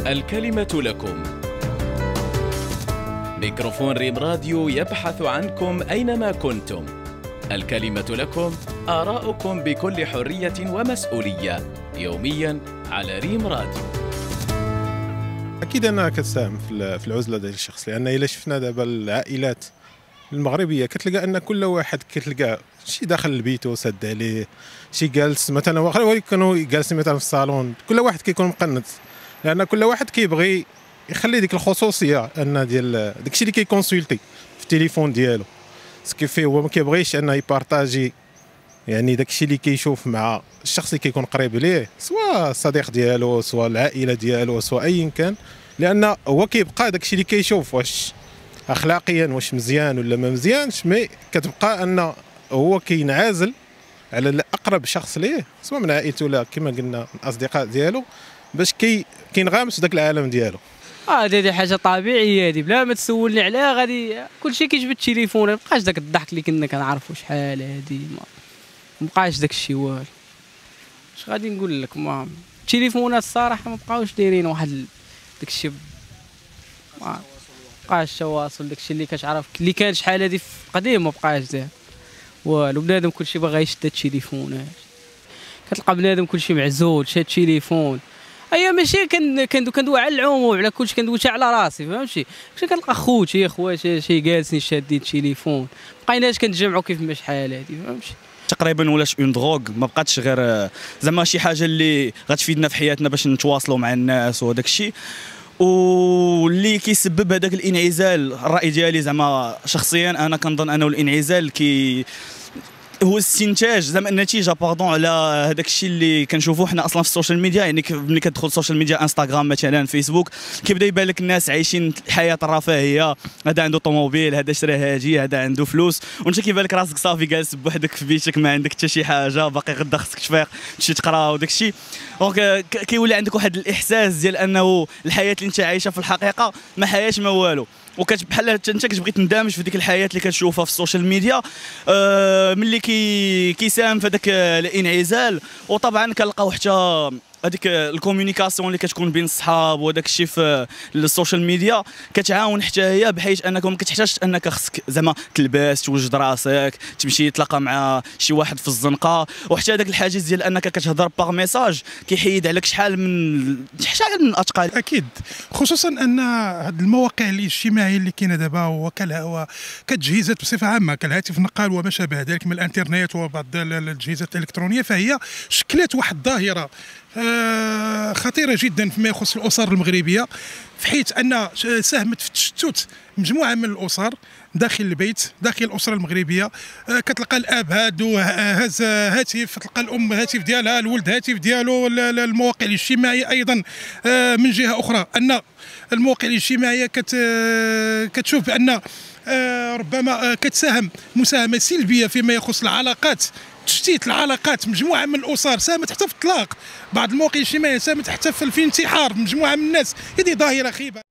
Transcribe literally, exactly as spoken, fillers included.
الكلمة لكم. ميكروفون ريم راديو يبحث عنكم أينما كنتم. الكلمة لكم، آراؤكم بكل حرية ومسؤولية، يومياً على ريم راديو. أكيد أنها كتساهم في العزلة ديال الشخص، لأن إلا شفنا دابا العائلات المغربية كتلقى أن كل واحد كتلقى شي داخل البيت وسد عليه، شي جالس مثلا واخا كانوا جالسين مثلا في الصالون، كل واحد كيكون مقنط، لأن كل واحد كيبغي يخلي ديك الخصوصية أن ديال داكشي اللي كيكونسولتي في التليفون ديالو، سكي فيه هو ما كيبغيش أنه يبارطاجي يعني داكشي اللي كيشوف مع الشخص اللي كيكون قريب ليه، سواء الصديق ديالو سواء العائلة ديالو سواء أيا كان، لأن هو كيبقى داكشي اللي كيشوف واش اخلاقيا واش مزيان ولا ما مزيانش، مي كتبقى ان هو كينعزل على الاقرب شخص ليه سواء من عائلته ولا كما قلنا من الاصدقاء ديالو، باش كي كينغامس في ذاك العالم ديالو. اه هذه حاجه طبيعيه، هذه بلا ما تسولني عليها غادي كلشي كيجبد التليفون، ما بقاش داك الضحك اللي كنا كنعرفوا شحال هذه، ما بقاش داك الشيء والو. اش غادي نقول لك، ما التليفونات الصراحه ما بقاوش دايرين واحد داك الشيء، ما بقاش التواصل داكشي اللي كتعرف اللي كان شحال هذه في قديم ما بقاش دابا والو. بنادم كلشي باغي يشد التليفونات، كتلقى بنادم كلشي معزول شاد التليفون. ايا ماشي كندو كندوي على العموم على كلشي، كندوي حتى على راسي فهمتي، كلشي كنلقى خوتي خواتي شي جالسين شادين التليفون، بقيناش كنتجمعوا كيف ما شحال هذه فهمتي. تقريبا ولات اون دروغ، ما بقاتش غير زعما شي حاجه اللي غتفيدنا في حياتنا باش نتواصلوا مع الناس وهذاك الشيء، واللي كيسبب هذاك الانعزال. الراي ديالي زعما شخصيا انا كنظن انه الانعزال كي هو استنتاج زعما النتيجه باردون على هذاك الشيء اللي كنشوفوه حنا اصلا في السوشيال ميديا. يعني ملي كتدخل السوشيال ميديا انستغرام مثلا فيسبوك، كيبدا يبان لك الناس عايشين الحياه الرفاهيه، هذا عنده طوموبيل، هذا شرا هادي، هذا عنده فلوس، وانت كيبان لك راسك صافي جالس بوحدك في بيتك ما عندك حتى شي حاجه، باقي غدا خصك تفيق تمشي تقرا وداك الشيء. دونك كيولي عندك واحد الاحساس ديال انه الحياه اللي انت عايشها في الحقيقه ما حياه ما والو، وكتبحال حتى انت كتبغي تندمج في ديك الحياه اللي كتشوفها في السوشيال ميديا. آه ملي كي كيساهم في هذاك الانعزال. وطبعا كنلقاو حتى هذيك الكومونيكاسيون اللي كتكون بين الصحاب وهذاك الشيء في السوشيال ميديا كتعاون حتى هي، بحيث انك ما كتحتاجش انك خصك زعما تلبس توجد راسك تمشي تلاقى مع شي واحد في الزنقه، وحتى هذاك الحاجز ديال انك كتهضر باغ ميساج كيحيد عليك شحال من شحال من الاثقال. اكيد، خصوصا ان هاد المواقع الاجتماعيه اللي كاينه دابا وكتجهيزات بصفه عامه كالهاتف النقال وما شابه ذلك من الانترنت وبعض الأجهزة الالكترونيه، فهي شكلت واحد الظاهره خطيرة جدا فيما يخص الأسر المغربية، في حيث أن ساهمت في تشتت مجموعة من الأسر داخل البيت داخل الأسرة المغربية. كتلقى الأب هادو هاز هاتف، تلقى الأم هاتف ديالها، الولد هاتف ديالو، المواقع الاجتماعية أيضا. من جهة أخرى أن المواقع الاجتماعية كت كتشوف بأن ربما كتساهم مساهمة سلبية فيما يخص العلاقات، تشتيت العلاقات. مجموعه من الاسر ساهمت حتى في الطلاق، بعض المواقع الاجتماعيه ساهمت حتى في الانتحار مجموعه من الناس. هذه ظاهره خيبه.